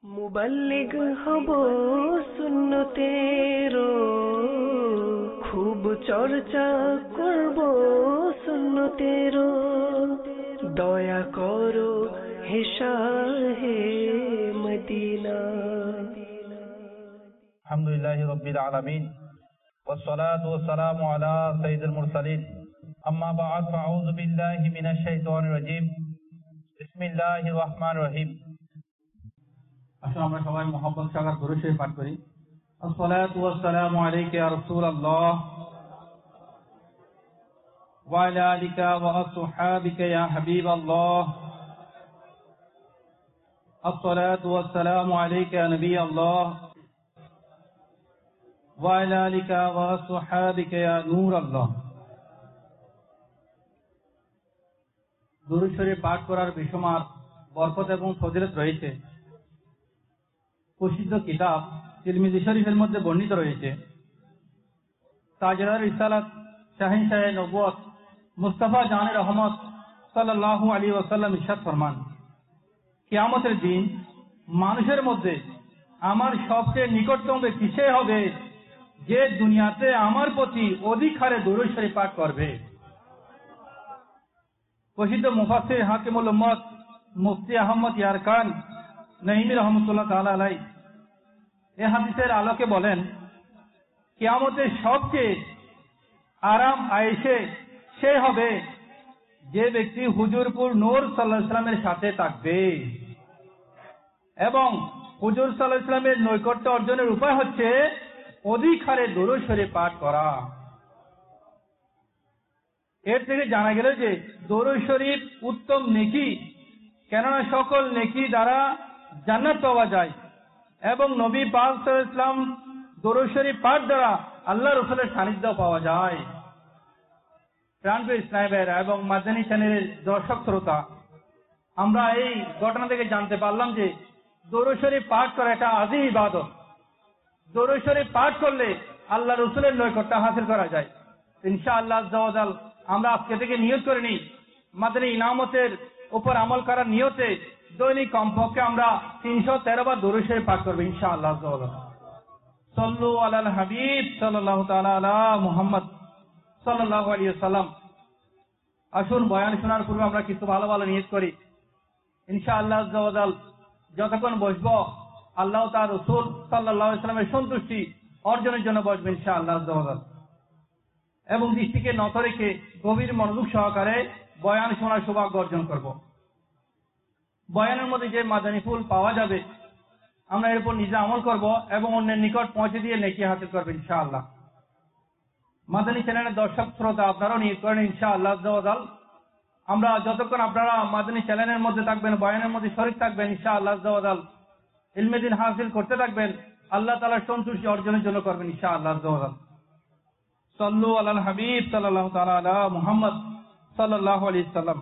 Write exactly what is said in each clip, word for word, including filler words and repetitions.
মুবাল্লিগ হব সুন্নতেরো, খুব চর্চা করব সুন্নতেরো। দয়া করো হে শাহে মদিনা। আলহামদুলিল্লাহি রাব্বিল আলামিন والصلاة والسلام على سيد المرسلين أما بعد فأعوذ بالله من الشيطان الرجيم بسم الله الرحمن الرحيم। আসলে আমরা সবাই মুহাম্মদ সাগর দরুদ শরীফ পাঠ করি। আসসালাতু ওয়াসসালামু আলাইকা ইয়া রাসূলুল্লাহ ওয়া আলা আলিকা ওয়া আসহাবিকা ইয়া হাবিবাল্লাহ। আসসালাতু ওয়াসসালামু আলাইকা ইয়া নবিয়াল্লাহ ওয়া আলা আলিকা ওয়া আসহাবিকা ইয়া নূরাল্লাহ। দরুদ শরীফ পাঠ করার বেশুমার বরকত এবং ফজিলত রয়েছে। প্রসিদ্ধ কিতাব তিরমিজি শরীফের মধ্যে বর্ণিত রয়েছে। তাজদার রিসালাত শাহিনশাহে নবুয়ত মুস্তাফা জানে রহমত সাল্লাল্লাহু আলাইহি ওয়াসাল্লাম ইরশাদ ফরমান, কিয়ামতের দিন মানুষের মধ্যে আমার সবচেয়ে নিকটতম ব্যক্তি সে হবে যে দুনিয়াতে আমার প্রতি অধিক হারে দরুদ শরীফ পাঠ করবে। প্রসিদ্ধ মুফাসসির হাকিমুল উম্মত মুফতি আহমদ ইয়ারকান নঈমী রহমাতুল্লাহ তাআলা আলাইহি এই হাদিসের আলোকে বলেন, কিয়ামতের সবচেয়ে আরাম আয়েশে সে হবে যে ব্যক্তি হুজুরপুর নূর সাল্লাল্লাহু আলাইহি ওয়াসাল্লামের সাথে থাকবে। এবং হুজুর সাল্লাল্লাহু আলাইহি ওয়াসাল্লামের নৈকট্য অর্জনের উপায় হচ্ছে অধিক হারে দরুদ শরীফ পাঠ করা। এর থেকে জানা গেল যে দরুদ শরীফ উত্তম নেকি, কেননা সকল নেকি দ্বারা জান্নাত পাওয়া যায় এবং নবী পাক সাল্লাল্লাহু আলাইহি ওয়াসাল্লাম দরুদ শরীফ পাঠ দ্বারা আল্লাহ রাসূলের সান্নিধ্য পাওয়া যায়। প্রাণপ্রিয় ইসলামী ভাইরা এবং মাদানী চ্যানেলের দর্শক শ্রোতা, আমরা এই ঘটনা থেকে জানতে পারলাম যে দরুদ শরীফ পাঠ করা একটা আযীম ইবাদত। দরুদ শরীফ পাঠ করলে আল্লাহ রাসূলের নৈকট্য হাসিল করা যায়। ইনশাআল্লাহ আযজা ওয়া জাল আমরা আজকে থেকে নিয়ত করে নিই, মাদানী ইনামতের উপর আমল করার নিয়তে দৈনিক কমপক্ষে আমরা তিনশো তেরো বার দরুদ শরীফ পাঠ করবো ইনশাআল্লাহ আযজা ওয়া জাল। সাল্লু আলাল হাবিব সাল্লাল্লাহু তাআলা আলা মুহাম্মদ সাল্লাল্লাহু আলাইহি ওয়াসাল্লাম। আসুন বয়ান শোনার পূর্বে আমরা কিছু ভালো ভালো নিয়ত করি। ইনশাআল্লাহ আযজা ওয়া জাল যতক্ষণ বসবো আল্লাহ তার রাসূল সাল্লাল্লাহু আলাইহি ওয়াসাল্লামের সন্তুষ্টি অর্জনের জন্য বসবেন ইনশাআল্লাহ আযজা ওয়া জাল। এবং দৃষ্টিকে নত রেখে গভীর মনোযোগ সহকারে বয়ান শোনার সৌভাগ্য অর্জন করব। বয়ানের মধ্যে যে মাদানী ফুল পাওয়া যাবে আমরা এর উপর নিজে আমল করব এবং অন্যের নিকট পৌঁছে দিয়ে নেকি হাসিল করব ইনশাআল্লাহ। মাদানী চ্যানেলের দর্শক শ্রোতা আপনারাও নিয়ত করেন ইনশাআল্লাহ আযজা ওয়া জাল। আমরা যতক্ষণ আপনারা মাদানী চ্যানেলের মধ্যে থাকবেন, বয়ানের মধ্যে শরীক থাকবেন ইনশাআল্লাহ আযজা ওয়া জাল, ইলমে দ্বীন হাসিল করতে থাকবেন, আল্লাহ তাআলার সন্তুষ্টি অর্জনের জন্য করবেন ইনশাআল্লাহ আযজা ওয়া জাল। সাল্লু আলাল হাবিব সাল্লাল্লাহু তাআলা আলা মুহাম্মদ সাল্লাল্লাহু আলাইহি ওয়াসাল্লাম।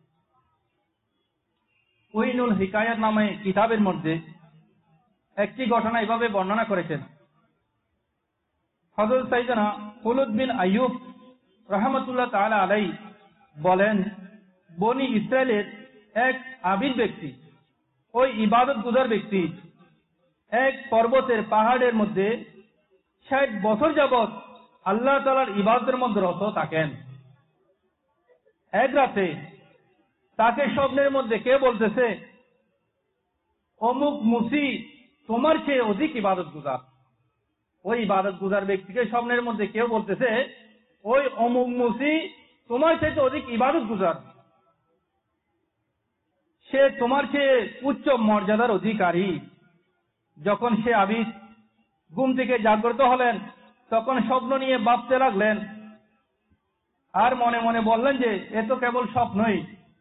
উইনুল হিকায়াত নামে কিতাবের মধ্যে একটি ঘটনা এভাবে বর্ণনা করেছেন। হযরত সাইয়েদনা খুলদ বিন আইয়ুব রাহমাতুল্লাহ তাআলা আলাইহি বলেন, বনি ইসরাইলের এক আবিদ ব্যক্তি, ওই ইবাদত গুজার ব্যক্তি এক পর্বতের পাহাড়ের মধ্যে ষাট বছর যাবৎ আল্লাহ তাআলার ইবাদতের মধ্যে রত থাকেন। এক রাতে তাকে স্বপ্নের মধ্যে কে বলতেছে, অমুক মুসি তোমার চেয়ে অধিক ইবাদত গুজার। ওই ইবাদত গুজার ব্যক্তিকে স্বপ্নের মধ্যে কেউ বলতেছে, ওই অমুক মুসি তোমার চেয়ে অধিক ইবাদত গুজার, সে তোমার চেয়ে উচ্চ মর্যাদার অধিকারী। যখন সে আবিদ ঘুম থেকে জাগ্রত হলেন তখন স্বপ্ন নিয়ে ভাবতে লাগলেন আর মনে মনে বললেন যে এ তো কেবল স্বপ্নই,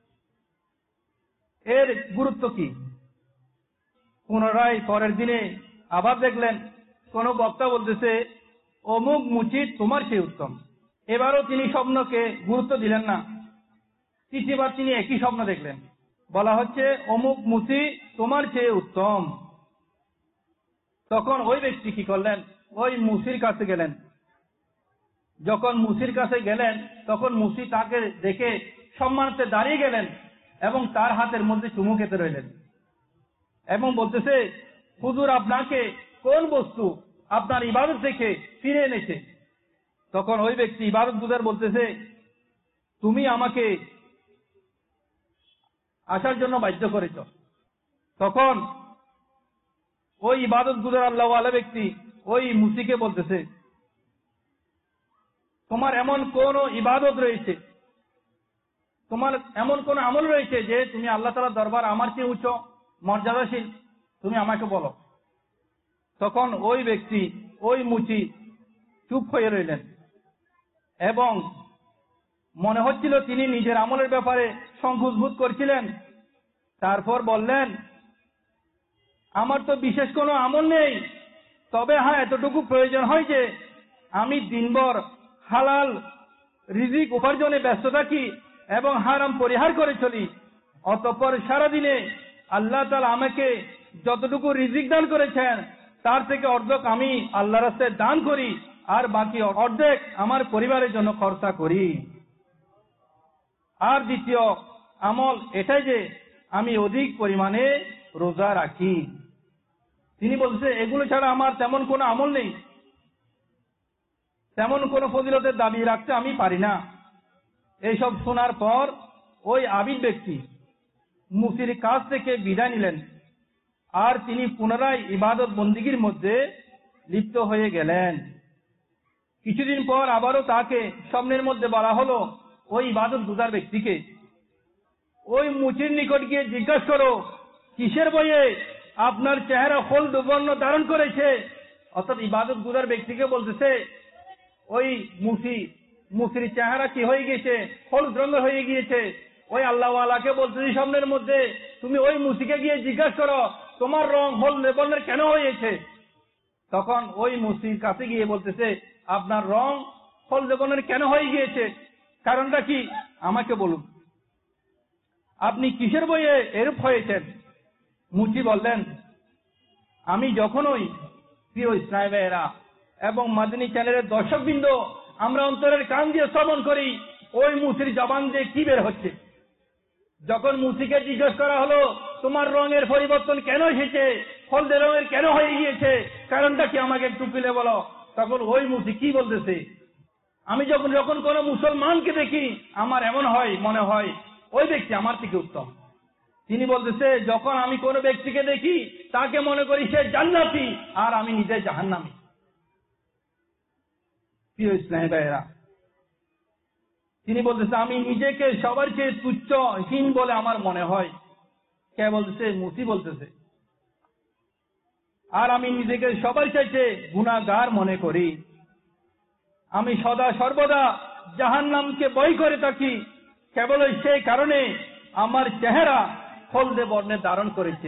এর গুরুত্ব কি। পুনরায় পরের দিনে আবার দেখলেন কোন বক্তা বলতেছে, অমুক মুচি তোমার চেয়ে উত্তম। এবারও তিনি স্বপ্নকে গুরুত্ব দিলেন না। তৃতীয়বার তিনি একই স্বপ্ন দেখলেন, বলা হচ্ছে অমুক মুচি তোমার চেয়ে উত্তম। তখন ওই ব্যক্তি কি করলেন, ওই মুসির কাছে গেলেন। যখন মুসির কাছে গেলেন তখন মুসি তাকে দেখে সম্মানার্থে দাঁড়িয়ে গেলেন এবং তার হাতের মধ্যে চুমু খেতে রইলেন এবং বলতেছে, হুজুর আপনাকে কোন বস্তু আপনার ইবাদত থেকে ফিরে এনেছে? তখন ওই ব্যক্তি ইবাদত গুজার বলতেছে, তুমি আমাকে আসার জন্য বাধ্য করেছ। তখন ওই ইবাদত গুজার আল্লাহ ওয়ালা ব্যক্তি ওই মুসিকে বলতেছে, তোমার এমন কোন ইবাদত রয়েছে, তোমার এমন কোন আমল রয়েছে যে তুমি আল্লাহ তাআলার দরবার আমার চেয়ে উচ্চ মর্যাদাশীল, তুমি আমাকে বলো। তখন ওই ব্যক্তি ওই মুচি চুপ হয়ে রইলেন এবং মনে হচ্ছিল তিনি নিজের আমলের ব্যাপারে সংকোচ বোধ করছিলেন। তারপর বললেন, আমার তো বিশেষ কোনো আমল নেই, তবে হ্যাঁ এতটুকু প্রয়োজন হয় যে আমি দিনভর হালাল রিজিক উপার্জনে ব্যস্ত থাকি এবং হারাম পরিহার করে চলি। অতঃপর সারাদিনে আল্লাহ তাআলা আমাকে যতটুকু রিজিক দান করেছেন তার থেকে অর্ধেক আমি আল্লাহর রাস্তায় দান করি আর বাকি অর্ধেক আমার পরিবারের জন্য খরচা করি। আর দ্বিতীয় আমল এটাই যে আমি অধিক পরিমাণে রোজা রাখি। তিনি বলছে, এগুলো ছাড়া আমার তেমন কোনো আমল নেই, তেমন কোনো ফজিলতের দাবি রাখতে আমি পারি না। এইসব শোনার পর ওই আবিদ ব্যক্তি মুফতির কাছ থেকে বিদায় নিলেন আর তিনি পুনরায় ইবাদত বন্দিগির মধ্যে লিপ্ত হয়ে গেলেন। কিছুদিন পর আবারও তাকে স্বপ্নের মধ্যে বলা হলো, ওই ইবাদত গুজার ব্যক্তিকে ওই মুচির নিকট গিয়ে জিজ্ঞাসা করো, কিসের বয়ে আপনার চেহারা হলদে বর্ণ ধারণ করেছে? অর্থাৎ ইবাদত গুজার ব্যক্তিকে বলতেছে, ওই মুসি মুসির চেহারা কি হয়ে গেছে, হলুদ রঙের হয়ে গিয়েছে। ওই আল্লাহওয়ালাকে বলতেছি স্বপ্নের মধ্যে, তুমি ওই মুসিকে গিয়ে জিজ্ঞাসা করো তোমার রং হলদে বর্ণের কেন হয়েছে? তখন ওই মুসির কাছে গিয়ে বলতেছে, আপনার রং হলদে বর্ণের কেন হয়ে গিয়েছে, কারণটা কি আমাকে বলুন, আপনি কিসের বয়ে এরূপ হয়েছেন? মুচি বললেন, আমি যখন ওই প্রিয় ইসলামী ভাইয়েরা এবং মাদানী চ্যানেলের দর্শকবৃন্দ আমরা অন্তরের কান দিয়ে শ্রবণ করি ওই মুসির জবান দিয়ে কি বের হচ্ছে। যখন মুসিকে জিজ্ঞেস করা হলো তোমার রঙের পরিবর্তন কেন এসেছে, হলদে রঙের কেন হয়ে গিয়েছে, কারণটা কি আমাকে একটু খুলে বলো। তখন ওই মুসি কি বলতেছে, আমি যখন যখন কোনো মুসলমানকে দেখি আমার এমন হয় মনে হয় ওই ব্যক্তি আমার থেকে উত্তম। তিনি বলতেছে, যখন আমি কোনো ব্যক্তিকে দেখি তাকে মনে করি সে জান্নাতি আর আমি নিজে জাহান্নামী। প্রিয় ইসলামী ভাইয়েরা, তিনি বলতেছে, আমি নিজেকে সবার চেয়ে তুচ্ছ হীন বলে আমার মনে হয়। কে বলতেছে? মুসি বলতেছে। আর আমি নিজেকে সবার চাইতে গুনাহগার মনে করি। আমি সদা সর্বদা জাহান্নামকে ভয় করে থাকি, কেবল সেই কারণে আমার চেহারা হলদে বর্ণে ধারণ করেছে।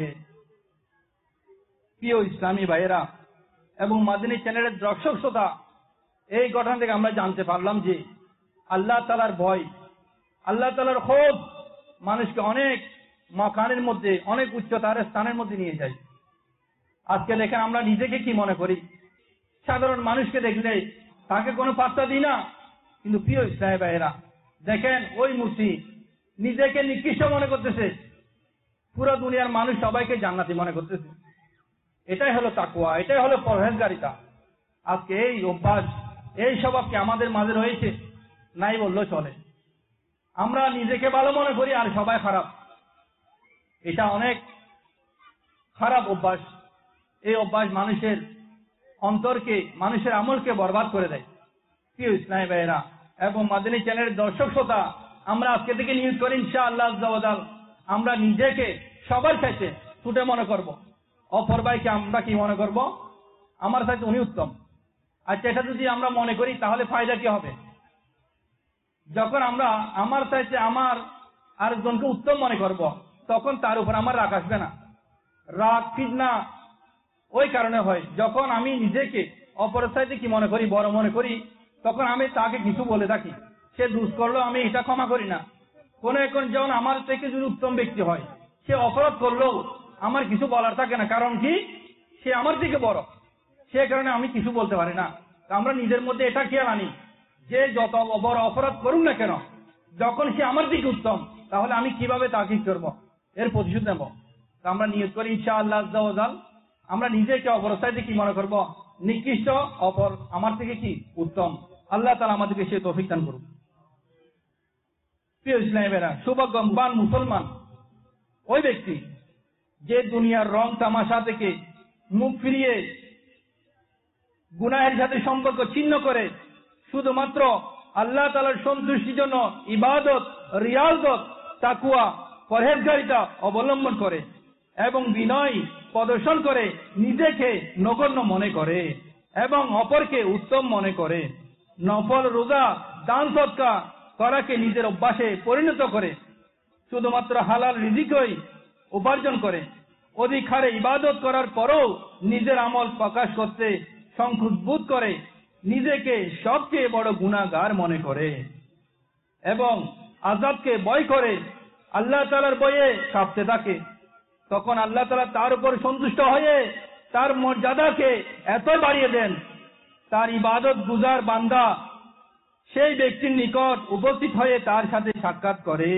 প্রিয় ইসলামী ভাইয়েরা এবং মাদানী চ্যানেলের দর্শক শ্রোতা, এই ঘটনা থেকে আমরা জানতে পারলাম যে আল্লাহ তাআলার ভয়, আল্লাহ তাআলার খৌফ মানুষকে অনেক মাকানের মধ্যে, অনেক উচ্চতার স্থানের মধ্যে নিয়ে যায়। আজকে দেখেন আমরা নিজেকে কি মনে করি, সাধারণ মানুষকে দেখলে তাকে কোনো পাত্তা দিই না। কিন্তু প্রিয় ইসলামী ভাইয়েরা দেখেন, ওই মুসি নিজেকে নিকৃষ্ট মনে করতেছে, পুরো দুনিয়ার মানুষ সবাইকে জান্নাতি মনে করতেছে। এটাই হলো তাকওয়া, এটাই হলো পরহেজগারিতা। আজকে এই অভ্যাস, এই স্বভাব কি আমাদের মাঝে রয়েছে? নাই বললেও চলে। আমরা নিজেকে ভালো মনে করি আর সবাই খারাপ। এটা অনেক খারাপ অভ্যাস। এই অভ্যাস মানুষের অন্তরকে, মানুষের আমলকে বরবাদ করে দেয়। প্রিয় ইসলামী ভাইয়েরা এবং মাদানী চ্যানেলের দর্শক শ্রোতা, আমরা আজকে থেকে নিয়োগ করি ইনশাআল্লাহ আজ্জা ওয়া জাল, আমরা নিজেকে সবার চাইতে ছুটে মনে করব। অপর ভাইকে আমরা কি মনে করব? আমার চাইতে উনি উত্তম। আচ্ছা, এটা যদি আমরা মনে করি তাহলে ফায়দা কি হবে? যখন আমরা আমার চাইতে আমার আরেকজনকে উত্তম মনে করব, তখন তার উপর আমার রাগ আসবে না। রাগ ফিতনা ওই কারণে হয়, যখন আমি নিজেকে অপরের চাইতে কি মনে করি, বড় মনে করি, তখন আমি তাকে কিছু বলে থাকি, সে দোষ করলো আমি এটা ক্ষমা করি না। কোন এখন যেমন আমার থেকে যদি উত্তম ব্যক্তি হয়, সে অপরাধ করলেও আমার কিছু বলার থাকে না, কারণ কি সে আমার থেকে বড়, সে কারণে আমি কিছু বলতে পারি না। আমরা নিজের মধ্যে এটা খেয়াল আনি যে যত বড় অপরাধ করুন না কেন, যখন সে আমার দিকে উত্তম, তাহলে আমি কিভাবে তাকে করব, এর প্রতিশোধ নেব। আমরা নিয়ত করি ইনশাআল্লাহ আজ্জা ওয়া জাল, আমরা নিজেকে অপরস্থায় কি মনে করব? নিকৃষ্ট, অপর আমার থেকে কি উত্তম। আল্লাহ তাআলা আমাদেরকে সে তৌফিক দান করুন। প্রিয় ইসলামেরা, সৌভাগ্যবান মুসলমান ওই ব্যক্তি যে দুনিয়ার রং তামাশা থেকে মুখ ফিরিয়ে গুনাহের সাথে সম্পর্ক ছিন্ন করে শুধুমাত্র আল্লাহ তাআলার সন্তুষ্টির জন্য ইবাদত, রিয়াজত, তাকওয়া, পরহেজগারিতা অবলম্বন করে এবং বিনয় প্রদর্শন করে নিজেকে নগণ্য মনে করে এবং অপরকে উত্তম মনে করে, নফল রোজা, দান সদকা করাকে নিজের অভ্যাসে পরিণত করে, শুধুমাত্র হালাল রিজিকই উপার্জন করে, অধিক হারে ইবাদত করার পরও নিজের আমল প্রকাশ করতে সংকোচ বোধ করে, নিজেকে সবচেয়ে বড় গুনাহগার মনে করে এবং আযাবকে ভয় করে আল্লাহ তাআলার ভয়ে কাঁপতে থাকে, তখন আল্লাহ তাআলা তার উপর সন্তুষ্ট হয়ে তার মর্যাদাকে এত বাড়িয়ে দেন, তার ইবাদত গুজার বান্দা সেই ব্যক্তির নিকট উপস্থিত হয়ে তার সাথে সাক্ষাৎ করে।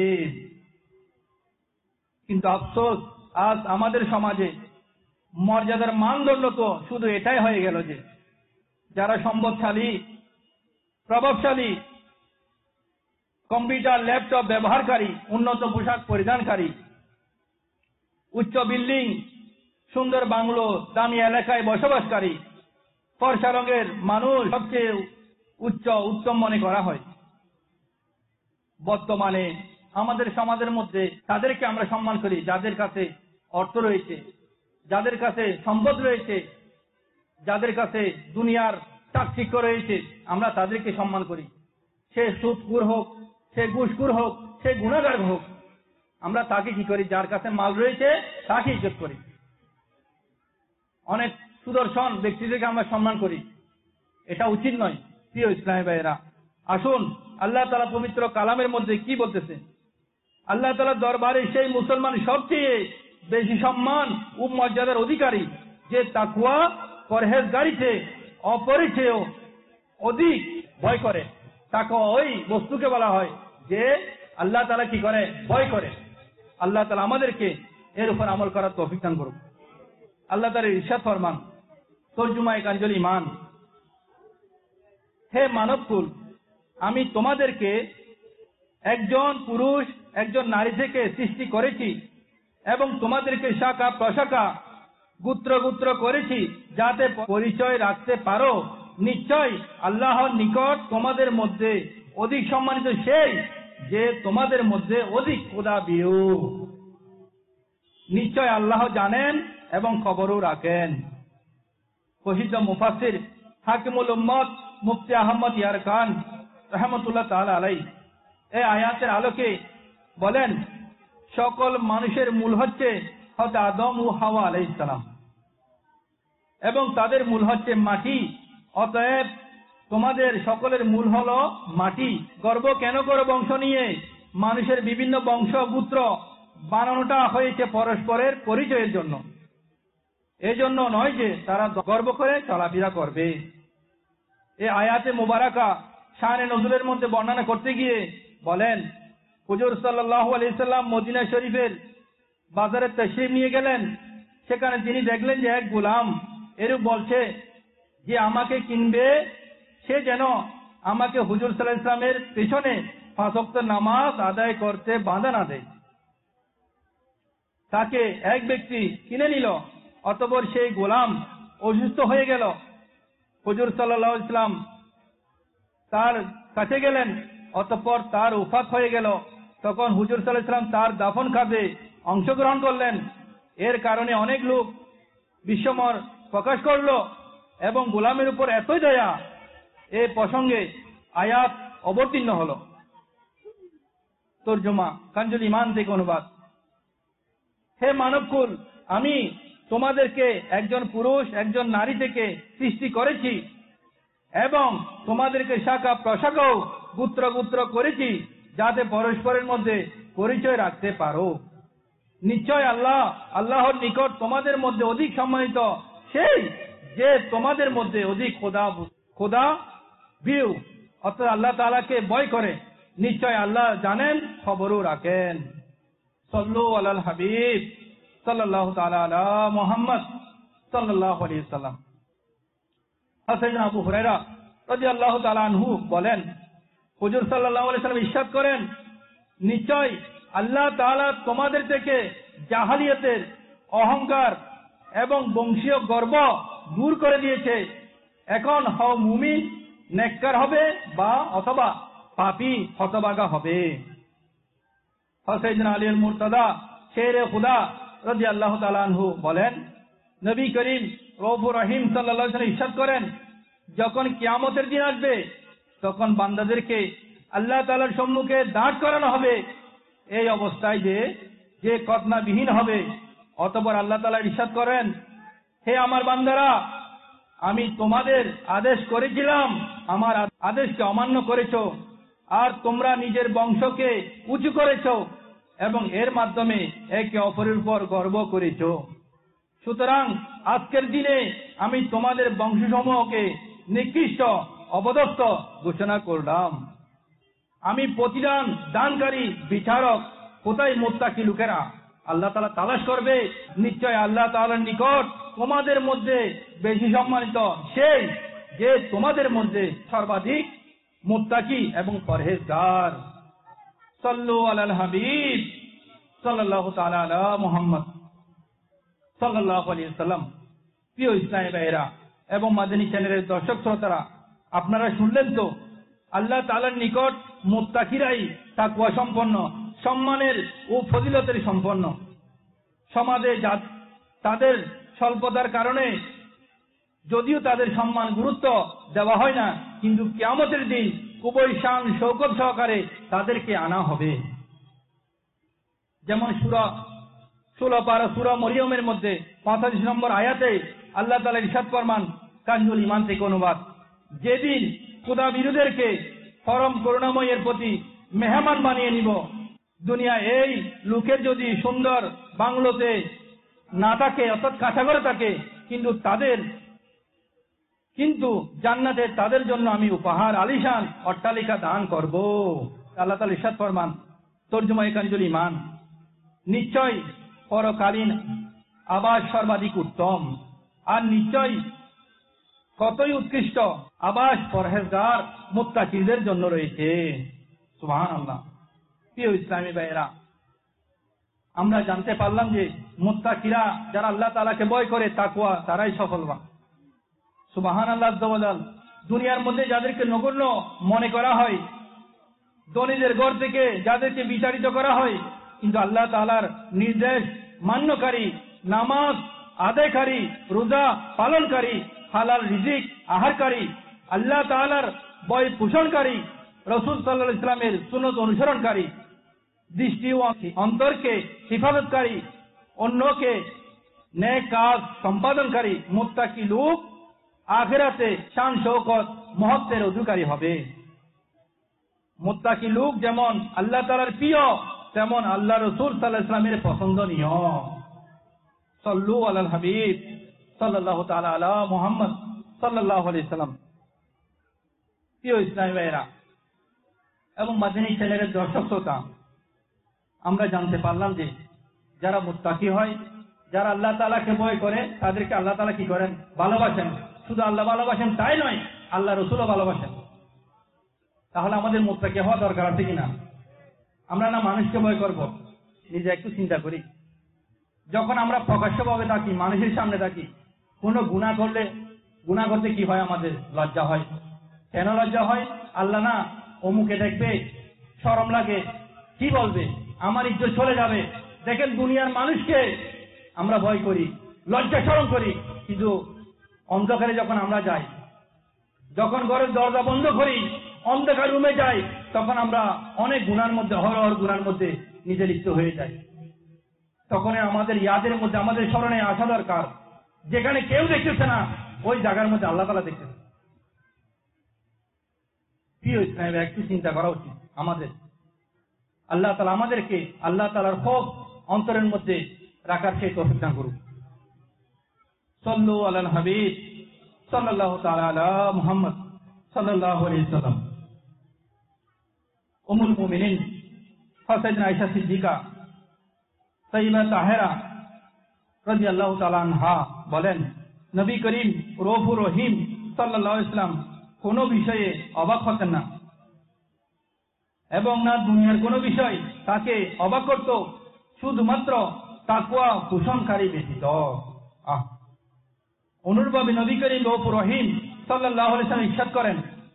কিন্তু আফসোস, আজ আমাদের সমাজে মর্যাদার মানদণ্ড তো শুধু এটাই হয়ে গেল যে যারা সম্পদশালী, প্রভাবশালী, কম্পিউটার, ল্যাপটপ ব্যবহারকারী, উন্নত পোশাক পরিধানকারী, উচ্চ বিল্ডিং, সুন্দর বাংলো, দামি এলাকায় বসবাসকারী, ফর্সা রঙের মানুষ সবচেয়ে উচ্চ উত্তম মনে করা হয়। বর্তমানে আমাদের সমাজের মধ্যে তাদেরকে আমরা সম্মান করি যাদের কাছে অর্থ রয়েছে, যাদের কাছে সম্পদ রয়েছে, যাদের কাছে দুনিয়ার চাকচিক্য রয়েছে, আমরা তাদেরকে সম্মান করি। সে সুদখোর হোক, সে ঘুষখোর হোক, সে গুনাহগার হোক, আমরা তাকে কি করি? যার কাছে মাল রয়েছে তাকে ইজ্জত করি। অনেক সুদর্শন ব্যক্তিদেরকে আমরা সম্মান করি, এটা উচিত নয়। প্রিয় ইসলামী ভাইয়েরা, আসুন আল্লাহ তাআলা পবিত্র কালামের মধ্যে কি বলতেছে। আল্লাহ তাআলার দরবারে সেই মুসলমান সবচেয়ে বেশি সম্মান ও মর্যাদার অধিকারী যে তাকওয়া, পরহেজগারিতে অপরের চেয়েও অধিক ভয় করে। তাকওয়া ওই বস্তুকে বলা হয় যে আল্লাহ তাআলা কি করে? ভয় করে। আল্লাহ তাআলা আমাদেরকে এর উপর আমল করার তৌফিক দান করুন। আল্লাহ তাআলা ইরশাদ ফরমান, তরজুমায়ে কানজুল ঈমান, হে মানবকুল, আমি তোমাদেরকে একজন পুরুষ একজন নারী থেকে সৃষ্টি করেছি এবং তোমাদেরকে শাখা প্রশাখা, গোত্র গোত্র করেছি যাতে পরিচয় রাখতে পারো। নিশ্চয় আল্লাহর নিকট তোমাদের মধ্যে অধিক সম্মানিত সেই যে তোমাদের মধ্যে অধিক খোদাবিউ। নিশ্চয় আল্লাহ জানেন এবং খবরও রাখেন। প্রসিদ্ধ মুফাসসির হাকিমুল উম্মত মুফতি আহমদ ইয়ারকান রাহমাতুল্লাহ তাআলা আলাইহি এই আয়াতের আলোকে বলেন, সকল মানুষের মূল হচ্ছে হযরত আদম ও হাওয়া আলাইহিস সালাম এবং তাদের মূল হচ্ছে মাটি। অতএব তোমাদের সকলের মূল হলো মাটি। গর্ব কেন করো বংশ নিয়ে? মানুষের বিভিন্ন বংশ গোত্র বানানোটা হয়েছে পরস্পরের পরিচয়ের জন্য, এজন্য নয় যে তারা গর্ব করে চলাফেরা করবে। এই আয়াতে মুবারাকা শানে নজুলের মধ্যে বর্ণনা করতে গিয়ে বলেন, হুজুর সাল্লাল্লাহু আলাইহি সাল্লাম মদিনা শরীফের বাজারে তাশরীফ নিয়ে গেলেন। সেখানে তিনি দেখলেন যে এক গোলাম এরূপ বলছে যে আমাকে কিনবে সে যেন আমাকে হুজুর সাল্লাল্লাহু আলাইহি সাল্লামের পেছনে পাঁচ ওয়াক্ত নামাজ আদায় করতে বাধা না দেয়। তাকে এক ব্যক্তি কিনে নিল, অতঃপর সেই গোলাম অসুস্থ হয়ে গেল। হুজুর সাল্লাল্লাহু আলাইহি সাল্লাম তার কাছে গেলেন, অতঃপর তার ওফাত হয়ে গেল। তখন হুজুর সাল্লাল্লাহু আলাইহি সাল্লাম তার দাফন কাজে অংশগ্রহণ করলেন। এর কারণে অনেক লোক বিস্ময় প্রকাশ করলো এবং গোলামের উপর এতই দয়া, এই প্রসঙ্গে আয়াত অবতীর্ণ হলো। তরজমা কানজুল ঈমান থেকে অনুবাদ, হে মানবকুল, আমি তোমাদেরকে একজন পুরুষ একজন নারী থেকে সৃষ্টি করেছি এবং তোমাদেরকে শাখা প্রশাখাও গোত্র গোত্র করেছি যাতে পরস্পরের মধ্যে পরিচয় রাখতে পারো। নিশ্চয় আল্লাহ আল্লাহর নিকট তোমাদের মধ্যে অধিক সম্মানিত সেই যে তোমাদের মধ্যে অধিক খোদা খোদা বিউ, অর্থাৎ আল্লাহ তাআলাকে ভয় করে। নিশ্চয় আল্লাহ জানেন, খবরও রাখেন। সাল্লু আলাল হাবিব সাল্লাল্লাহু তাআলা আলা মুহাম্মদ সাল্লাল্লাহু আলাইহি ওয়াসাল্লাম। সাইয়েদনা আবু হুরায়রা রাদিয়াল্লাহু তাআলা আনহু বলেন, হুজুর সাল্লাল্লাহু আলাইহি ওয়াসাল্লাম ইরশাদ করেন, নিশ্চয় আল্লাহ তাআলা তোমাদের থেকে জাহালিয়াতের অহংকার এবং বংশীয় গর্ব দূর করে দিয়েছে। এখন হও মুমিন, নেককার হবে বা অথবা পাপী হতভাগা হবে। সাইয়েদনা আলী আল মুরতাদা শেরে খুদা রাদিয়াল্লাহু তাআলা আনহু বলেন, নবী করিম রউফুর রহিম সাল্লাল্লাহু আলাইহি ওয়াসাল্লাম ইরশাদ করেন, যখন কিয়ামতের দিন আসবে তখন বান্দাদেরকে আল্লাহ তাআলার সম্মুখে দাঁড় করানো হবে এই অবস্থায় যে যে খতনাবিহীন হবে। অতঃপর আল্লাহ তাআলা ইরশাদ করেন, হে আমার বান্দারা, আমি তোমাদের আদেশ করেছিলাম, আমার আদেশকে অমান্য করেছো, আর তোমরা নিজের বংশকে উঁচু করেছো এবং এর মাধ্যমে একে অপরের উপর গর্ব করেছো। সুতরাং আজকের দিনে আমি তোমাদের বংশসমূহকে নিকৃষ্ট অপদস্থ ঘোষণা করলাম। আমি প্রতিদান দানকারী বিচারক, কোথায় মুত্তাকি লোকেরা? আল্লাহ তাআলা তালাশ করবে, নিশ্চয় আল্লাহ তাআলার নিকট তোমাদের মধ্যে বেশি সম্মানিত সেই যে তোমাদের মধ্যে সর্বাধিক মুত্তাকি এবং পরহেজগার। সাল্লু আলাল হাবিব সাল্লাল্লাহু তাআলা আলা মুহাম্মদ সাল্লাল্লাহু আলাইহি ওয়াসাল্লাম। প্রিয় ইসলামী ভাইয়েরা এবং মাদানী চ্যানেলের দর্শক শ্রোতারা, আপনারা শুনলেন তো, আল্লাহ তাআলার নিকট মুত্তাকিরাই তাকওয়া সম্পন্ন, সম্মানের ও ফজিলতের সম্পন্ন। সমাজে তাদের স্বল্পতার কারণে যদিও তাদের সম্মান গুরুত্ব দেওয়া হয় না, কিন্তু কিয়ামতের দিন খুবই শান শৌকত সহকারে তাদেরকে আনা হবে। যেমন সূরা ষোলো পারা সূরা মরিয়মের মধ্যে পঁয়তাল্লিশ নম্বর আয়াতে আল্লাহ তাআলা ইরশাদ ফরমান, কানজুল ঈমান থেকে অনুবাদ, যেদিন খোদা বিরোধীদেরকে পরম করুণাময়ের প্রতি মেহমান বানিয়ে নিব। দুনিয়া এই লোকের যদি সুন্দর বাংলোতে না থাকে, অর্থাৎ কাঁচা ঘরে থাকে, কিন্তু তাদের কিন্তু জান্নাতে তাদের জন্য আমি উপহার আলিশান অট্টালিকা দান করব। আল্লাহ তাআলা ইরশাদ ফরমান, তরজমায়ে কানজুল ঈমান, নিশ্চয় পরকালীন আবাস সর্বাধিক উত্তম, আর নিশ্চয় কতই উৎকৃষ্ট আবাস পরহেজগার মুত্তাকিদের জন্য রয়েছে। সুবহানাল্লাহ। প্রিয় ইসলামী ভাইয়েরা, আমরা জানতে পারলাম যে মুত্তাকিরা যারা আল্লাহ তাআলাকে ভয় করে, তাকওয়া তারাই সফলবান। সুবহানাল্লাহ। দুনিয়ার মধ্যে যাদেরকে নগণ্য মনে করা হয়, ধনীদের ঘর থেকে যাদেরকে বিচারিত করা হয়, কিন্তু আল্লাহ তাআলার নির্দেশ মান্যকারী, নামাজ আদায়কারী, রোজা পালনকারী, হালাল রিজিক আহারকারী, আল্লাহ তাআলার ভয় পোষণকারী, রাসূল সাল্লাল্লাহু আলাইহি ওয়াসাল্লামের সুন্নাত অনুসরণকারী, দৃষ্টি ও অন্তরকে হিফাজতকারী, অন্যকে নেক কাজ সম্পাদনকারী মুত্তাকি লোক আখিরাতে শান শৌকত মহত্বের অধিকারী হবে। মুত্তাকি লোক যেমন আল্লাহ তাআলার প্রিয়, তেমন আল্লাহ রাসূল সাল্লাল্লাহু আলাইহি ওয়াসাল্লামের পছন্দনীয়। সাল্লু আলাল হাবিব সাল্লাল্লাহু তাআলা আলা মুহাম্মদ সাল্লাল্লাহু আলাইহি ওয়াসাল্লাম। প্রিয় ইসলামী ভাইয়েরা এবং মাদানী চ্যানেলের দর্শক শ্রোতা, আমরা জানতে পারলাম যে যারা মুত্তাকি হয়, যারা আল্লাহ তাআলাকে ভয় করে, তাদেরকে আল্লাহ তাআলা কি করেন? ভালোবাসেন। শুধু আল্লাহ ভালোবাসেন তাই নয়, আল্লাহ রাসূলও ভালোবাসেন। তাহলে আমাদের মুত্তাকি হওয়া দরকার আছে কিনা? আমরা না মানুষকে ভয় করব, নিজে একটু চিন্তা করি। যখন আমরা প্রকাশ্যভাবে থাকি, মানুষের সামনে থাকি, কোনো গুনাহ করলে গুনাহ করতে কি হয়? আমাদের লজ্জা হয়। কেন লজ্জা হয়? আল্লাহ না অমুকে দেখবে, শরম লাগে, কি বলবে, আমার ইজ্জত চলে যাবে। দেখেন দুনিয়ার মানুষকে আমরা ভয় করি, লজ্জা শরম করি, কিন্তু অন্ধকারে যখন আমরা যাই, যখন ঘরের দরজা বন্ধ করি, অন্ধকার রুমে যাই, তখন আমরা অনেক গুনার মধ্যে, অহরহ গুনার মধ্যে নিজে লিপ্ত হয়ে যাই। তখন আমাদের ইয়াদের মধ্যে, আমাদের স্মরণে আসা দরকার, যেখানে কেউ দেখতেছে না ওই জায়গার মধ্যে আল্লাহ তাআলা দেখতেছে। প্রিয় ইসলামে একটু চিন্তা করা উচিত আমাদের। আল্লাহ তাআলা আমাদেরকে আল্লাহ তাআলার খৌফ অন্তরের মধ্যে রাখার সেই তৌফিক দান করুন। সাল্লু আলাল হাবিব সাল্লাল্লাহু তাআলা আলা মুহাম্মদ সাল্লাল্লাহু আলাইহি ওয়াসাল্লাম। উম্মুল মুমিনিন সাইয়েদনা আয়েশা সিদ্দিকা সাইয়্যিদা তাহেরা রাদিয়াল্লাহু তাআলা আনহা বলেন, নবী করিম রউফুর রহিম সাল্লাল্লাহু আলাইহি ওয়াসাল্লাম কোনো বিষয়ে অবাক হতেন না এবং না দুনিয়ার কোনো বিষয় তাকে অবাক করত, শুধুমাত্র তাকওয়া পোষণকারী ব্যতীত। আহ অনুরূপভাবে নবী করিম রউফুর রহিম সাল্লাল্লাহু আলাইহি ওয়াসাল্লাম ইরশাদ করেন,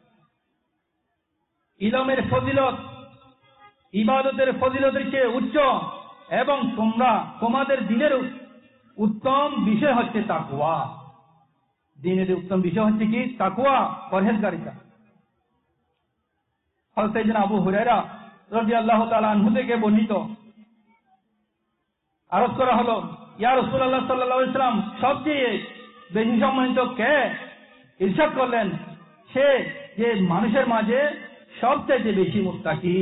ইলমের ফজিলত ইবাদতের ফজিলতের চেয়ে উচ্চ এবং তোমরা তোমাদের দিনের উত্তম বিষয় হচ্ছে তাকওয়া। দিনের উত্তম বিষয় হচ্ছে কি? তাকওয়া, পরহেজগারিতা। হযরত সাইয়েদনা আবু হুরায়রা রাদিয়াল্লাহু তাআলা আনহু থেকে বর্ণিত, আরজ করা হলো, ইয়া রাসূলুল্লাহ সাল্লাল্লাহু আলাইহি ওয়াসাল্লাম, সবচেয়ে বেশি সম্মানিত কে? ইরশাদ করলেন, সে যে মানুষের মাঝে সবচেয়ে বেশি মুত্তাকি।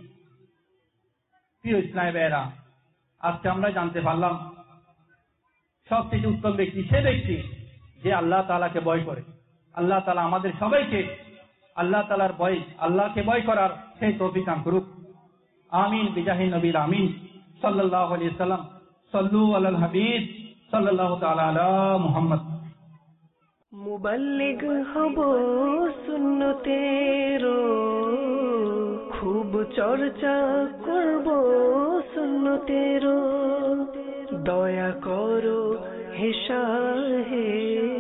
প্রিয় ইসলামী ভাইয়েরা, আজকে আমরা জানতে পারলাম সবচেয়ে উত্তম ব্যক্তি সে ব্যক্তি যে আল্লাহ তাআলাকে ভয় করে। আল্লাহ তাআলা আমাদের সবাইকে আল্লাহ তাআলার ভয়, আল্লাহকে ভয় করার সেই তৌফিক দান করুক। আমিন বিজাহি নবীর আমিন সাল্লাল্লাহু আলাইহি ওয়াসাল্লাম। সাল্লু আলাল হাবিব সাল্লাল্লাহু তাআলা আলা মুহাম্মদ। মুবাল্লিগ হব সুন্নতেরো, খুব চর্চা করব সুন্নতেরো। দয়া করো হে শাহে